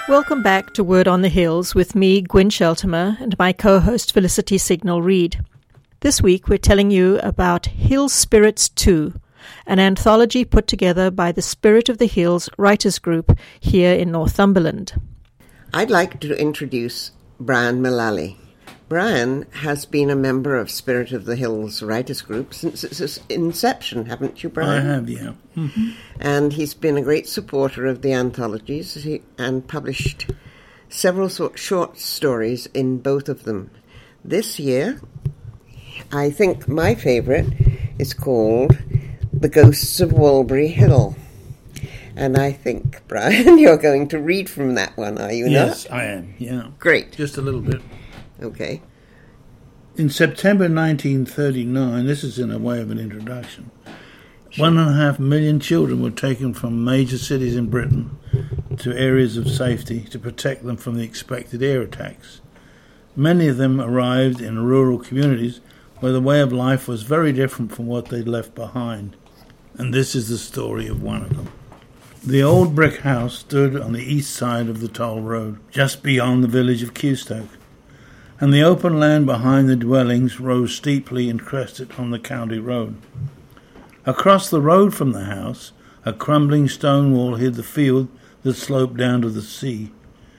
Welcome back to Word on the Hills with me, Gwyn Sheltimer, and my co-host Felicity Signal-Reid. This week we're telling you about Hill Spirits 2, an anthology put together by the Spirit of the Hills Writers Group here in Northumberland. I'd like to introduce Brian Mullally. Brian has been a member of Spirit of the Hills Writers Group since its inception, haven't you, Brian? I have, yeah. Mm-hmm. And he's been a great supporter of the anthologies and published several short stories in both of them. This year, I think my favourite is called The Ghosts of Walbury Hill. And I think, Brian, you're going to read from that one, are you not? Yes, I am, yeah. Great. Just a little bit. Okay. In September 1939, this is in a way of an introduction, 1.5 million children were taken from major cities in Britain to areas of safety to protect them from the expected air attacks. Many of them arrived in rural communities where the way of life was very different from what they'd left behind. And this is the story of one of them. The old brick house stood on the east side of the toll road, just beyond the village of Cewstoke, and the open land behind the dwellings rose steeply and crested on the county road. Across the road from the house, a crumbling stone wall hid the field that sloped down to the sea.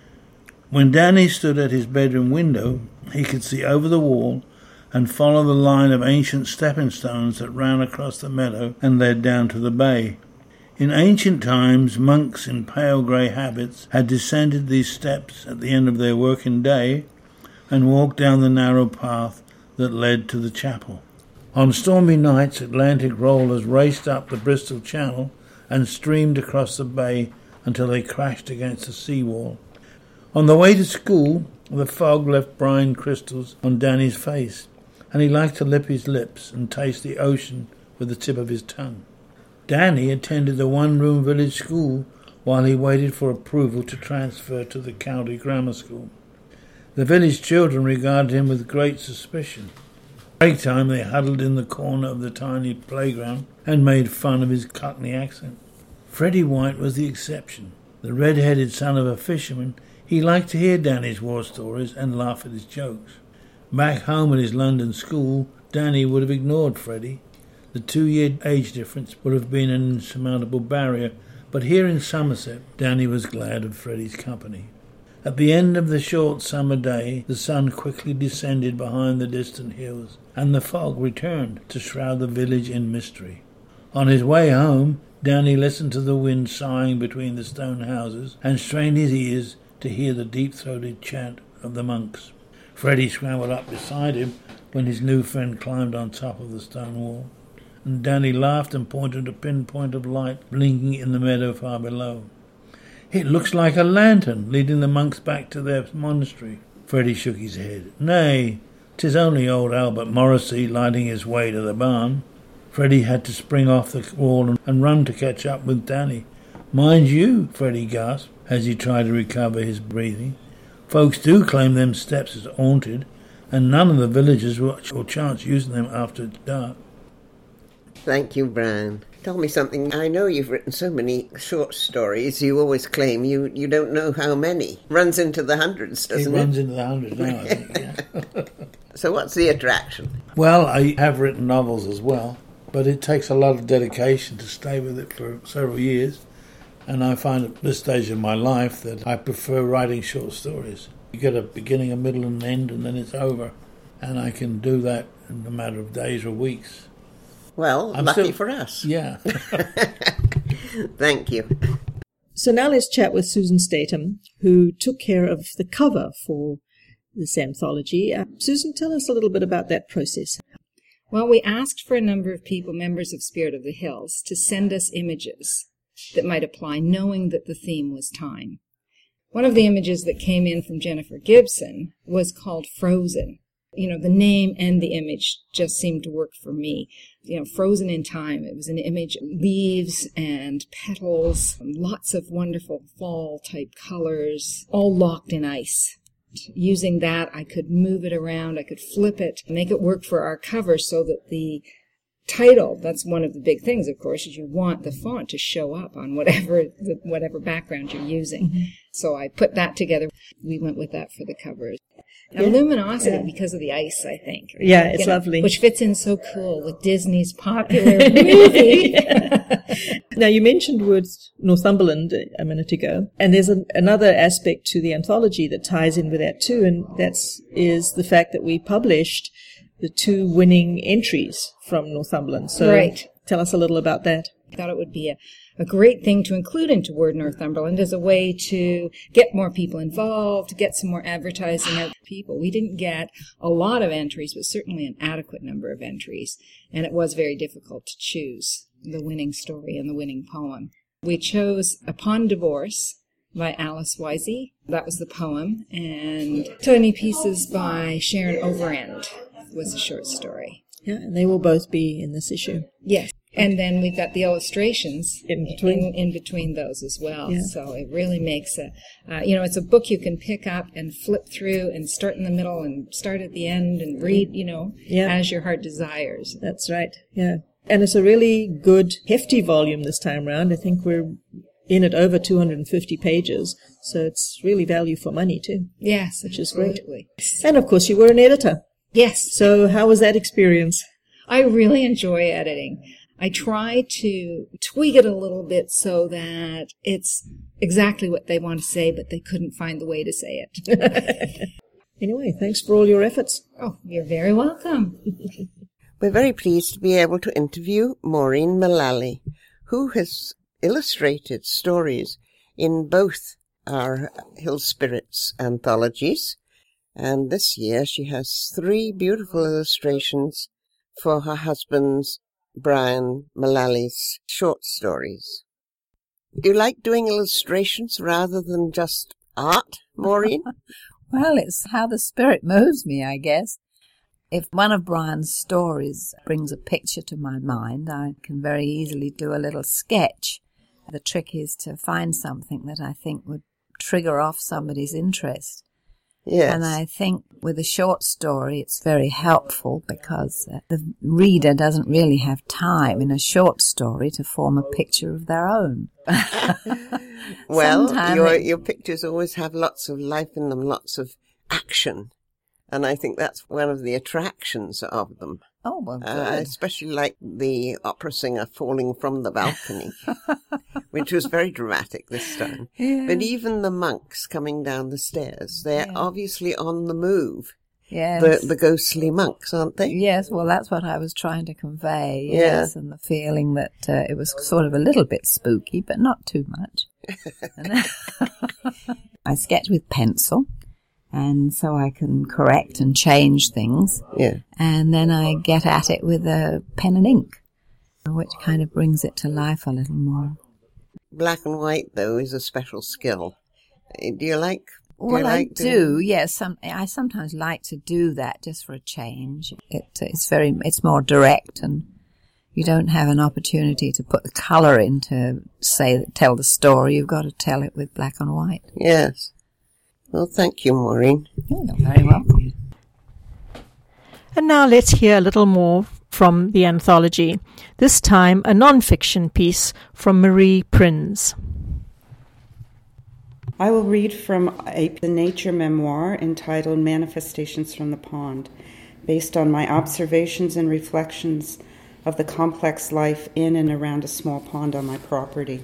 When Danny stood at his bedroom window, he could see over the wall and follow the line of ancient stepping stones that ran across the meadow and led down to the bay. In ancient times, monks in pale grey habits had descended these steps at the end of their working day and walked down the narrow path that led to the chapel. On stormy nights, Atlantic rollers raced up the Bristol Channel and streamed across the bay until they crashed against the seawall. On the way to school, the fog left brine crystals on Danny's face, and he liked to lip his lips and taste the ocean with the tip of his tongue. Danny attended the one-room village school while he waited for approval to transfer to the county grammar school. The village children regarded him with great suspicion. Break time, they huddled in the corner of the tiny playground and made fun of his Cockney accent. Freddie White was the exception. The red-headed son of a fisherman, he liked to hear Danny's war stories and laugh at his jokes. Back home at his London school, Danny would have ignored Freddie. The 2-year age difference would have been an insurmountable barrier, but here in Somerset, Danny was glad of Freddie's company. At the end of the short summer day, the sun quickly descended behind the distant hills, and the fog returned to shroud the village in mystery. On his way home, Danny listened to the wind sighing between the stone houses and strained his ears to hear the deep-throated chant of the monks. Freddie scrambled up beside him when his new friend climbed on top of the stone wall, and Danny laughed and pointed a pinpoint of light blinking in the meadow far below. "It looks like a lantern leading the monks back to their monastery." Freddie shook his head. "Nay, 'tis only old Albert Morrissey lighting his way to the barn." Freddie had to spring off the wall and run to catch up with Danny. "Mind you," Freddie gasped as he tried to recover his breathing, "folks do claim them steps as haunted, and none of the villagers will chance using them after it's dark." Thank you, Brian. Tell me something. I know you've written so many short stories. You always claim you don't know how many. Runs into the hundreds, doesn't it? It runs into the hundreds now, I think, yeah. So what's the attraction? Well, I have written novels as well, but it takes a lot of dedication to stay with it for several years. And I find at this stage of my life that I prefer writing short stories. You get a beginning, a middle, and an end, and then it's over. And I can do that in a matter of days or weeks. Well, lucky for us. Yeah. Thank you. So now let's chat with Susan Statham, who took care of the cover for this anthology. Susan, tell us a little bit about that process. Well, we asked for a number of people, members of Spirit of the Hills, to send us images that might apply, knowing that the theme was time. One of the images that came in from Jennifer Gibson was called Frozen. You know, the name and the image just seemed to work for me. You know, frozen in time. It was an image of leaves and petals, lots of wonderful fall-type colors, all locked in ice. Using that, I could move it around, I could flip it, make it work for our cover so that the title, that's one of the big things, of course, is you want the font to show up on whatever background you're using. Mm-hmm. So I put that together. We went with that for the covers. And luminosity because of the ice, I think. Yeah, it's lovely. Which fits in so cool with Disney's popular movie. Now, you mentioned words Northumberland a minute ago, and there's another aspect to the anthology that ties in with that too, and is the fact that we published the 2 winning entries from Northumberland. So right. Tell us a little about that. I thought it would be a great thing to include into Word Northumberland as a way to get more people involved, to get some more advertising out to people. We didn't get a lot of entries, but certainly an adequate number of entries, and it was very difficult to choose the winning story and the winning poem. We chose Upon Divorce by Alice Wisey. That was the poem, and Tiny Pieces by Sharon Overend was a short story. Yeah, and they will both be in this issue. Yes. And then we've got the illustrations in between those as well. Yeah. So it really makes it's a book you can pick up and flip through and start in the middle and start at the end and read, as your heart desires. That's right. Yeah. And it's a really good, hefty volume this time around. I think we're in at over 250 pages. So it's really value for money too. Yes, which absolutely. Is great. And of course you were an editor. Yes. So how was that experience? I really enjoy editing. I try to tweak it a little bit so that it's exactly what they want to say, but they couldn't find the way to say it. Anyway, thanks for all your efforts. Oh, you're very welcome. We're very pleased to be able to interview Maureen Mullally, who has illustrated stories in both our Hill Spirits anthologies. And this year she has 3 beautiful illustrations for her husband's, Brian Mullally's, short stories. Do you like doing illustrations rather than just art, Maureen? Well, it's how the spirit moves me, I guess. If one of Brian's stories brings a picture to my mind, I can very easily do a little sketch. The trick is to find something that I think would trigger off somebody's interest. Yes. And I think with a short story, it's very helpful because the reader doesn't really have time in a short story to form a picture of their own. Well, your pictures always have lots of life in them, lots of action. And I think that's one of the attractions of them. Oh, well, good. I especially like the opera singer falling from the balcony, which was very dramatic this time. Yeah. But even the monks coming down the stairs, they're obviously on the move. Yes. The ghostly monks, aren't they? Yes, well, that's what I was trying to convey, yes, and the feeling that it was sort of a little bit spooky, but not too much. I sketch with pencil. And so I can correct and change things. Yeah. And then I get at it with a pen and ink, which kind of brings it to life a little more. Black and white, though, is a special skill. Do you like... I do, yes. I sometimes like to do that just for a change. It's more direct, and you don't have an opportunity to put the colour in to tell the story. You've got to tell it with black and white. Yes. Well, thank you, Maureen. Oh, you're very welcome. And now let's hear a little more from the anthology. This time, a non-fiction piece from Marie Prinz. I will read from the nature memoir entitled Manifestations from the Pond, based on my observations and reflections of the complex life in and around a small pond on my property.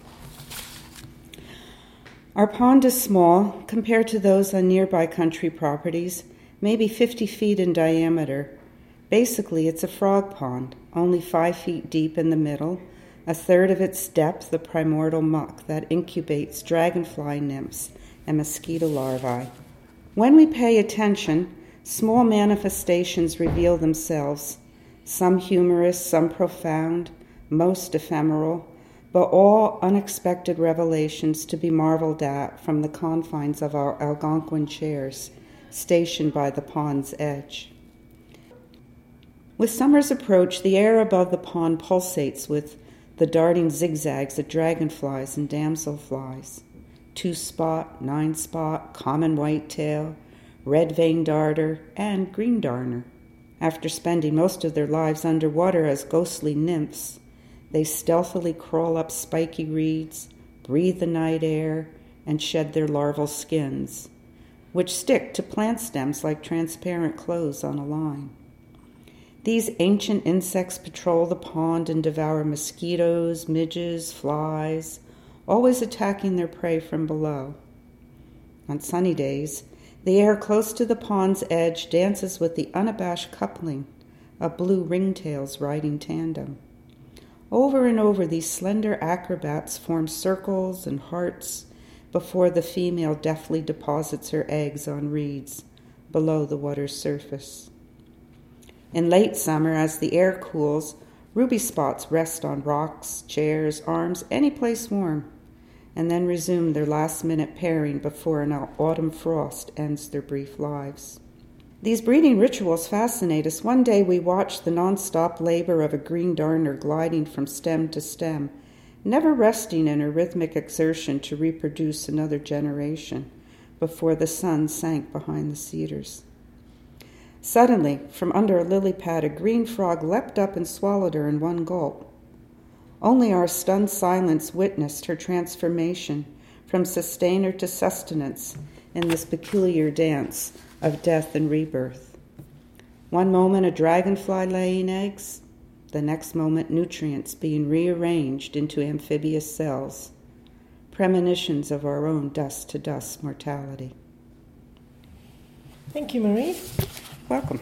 Our pond is small compared to those on nearby country properties, maybe 50 feet in diameter. Basically, it's a frog pond, only 5 feet deep in the middle, a third of its depth the primordial muck that incubates dragonfly nymphs and mosquito larvae. When we pay attention, small manifestations reveal themselves, some humorous, some profound, most ephemeral, but all unexpected revelations to be marveled at from the confines of our Algonquin chairs, stationed by the pond's edge. With summer's approach, the air above the pond pulsates with the darting zigzags of dragonflies and damselflies, 2-spot, 9-spot, common whitetail, red-veined darter, and green darner. After spending most of their lives underwater as ghostly nymphs, they stealthily crawl up spiky reeds, breathe the night air, and shed their larval skins, which stick to plant stems like transparent clothes on a line. These ancient insects patrol the pond and devour mosquitoes, midges, flies, always attacking their prey from below. On sunny days, the air close to the pond's edge dances with the unabashed coupling of blue ringtails riding tandem. Over and over, these slender acrobats form circles and hearts before the female deftly deposits her eggs on reeds below the water's surface. In late summer, as the air cools, ruby spots rest on rocks, chairs, arms, any place warm, and then resume their last-minute pairing before an autumn frost ends their brief lives. These breeding rituals fascinate us. One day we watched the non-stop labor of a green darner gliding from stem to stem, never resting in her rhythmic exertion to reproduce another generation before the sun sank behind the cedars. Suddenly, from under a lily pad, a green frog leapt up and swallowed her in one gulp. Only our stunned silence witnessed her transformation from sustainer to sustenance in this peculiar dance of death and rebirth. One moment a dragonfly laying eggs, the next moment nutrients being rearranged into amphibious cells, premonitions of our own dust-to-dust mortality. Thank you, Marie. Welcome.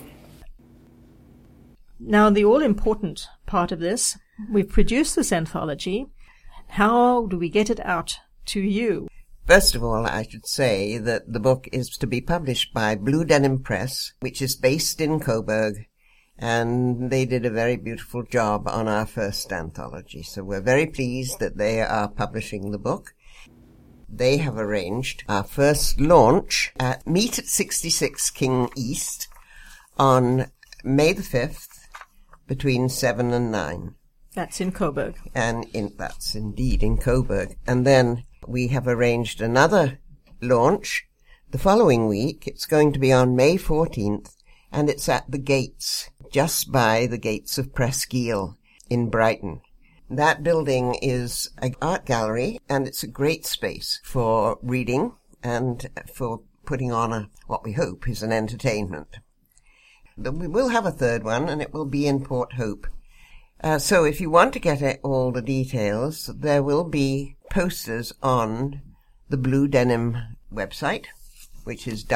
Now, the all-important part of this, we've produced this anthology. How do we get it out to you? First of all, I should say that the book is to be published by Blue Denim Press, which is based in Coburg, and they did a very beautiful job on our first anthology. So we're very pleased that they are publishing the book. They have arranged our first launch at Meet at 66 King East on May the 5th between 7 and 9. That's in Coburg. And that's indeed in Coburg. And then we have arranged another launch the following week. It's going to be on May 14th, and it's at the gates, just by the gates of Presqu'Île in Brighton. That building is an art gallery, and it's a great space for reading and for putting on what we hope is an entertainment. We will have a third one, and it will be in Port Hope. So if you want to get all the details, there will be posters on the Blue Denim website, which is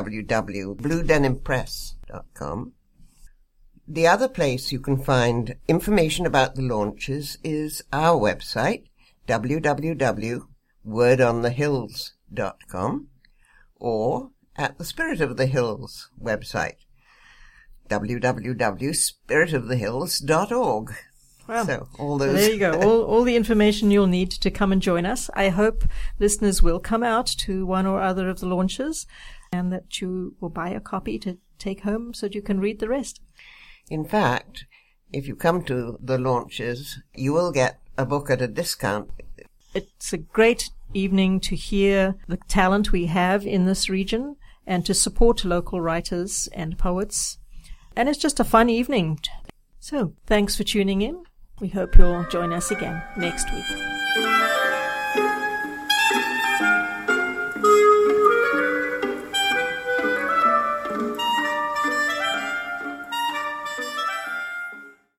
www.bluedenimpress.com. The other place you can find information about the launches is our website, www.wordonthehills.com, or at the Spirit of the Hills website, www.spiritofthehills.org. Well, so all those. There you go. All the information you'll need to come and join us. I hope listeners will come out to one or other of the launches, and that you will buy a copy to take home so that you can read the rest. In fact, if you come to the launches, you will get a book at a discount. It's a great evening to hear the talent we have in this region and to support local writers and poets. And it's just a fun evening. So, thanks for tuning in. We hope you'll join us again next week.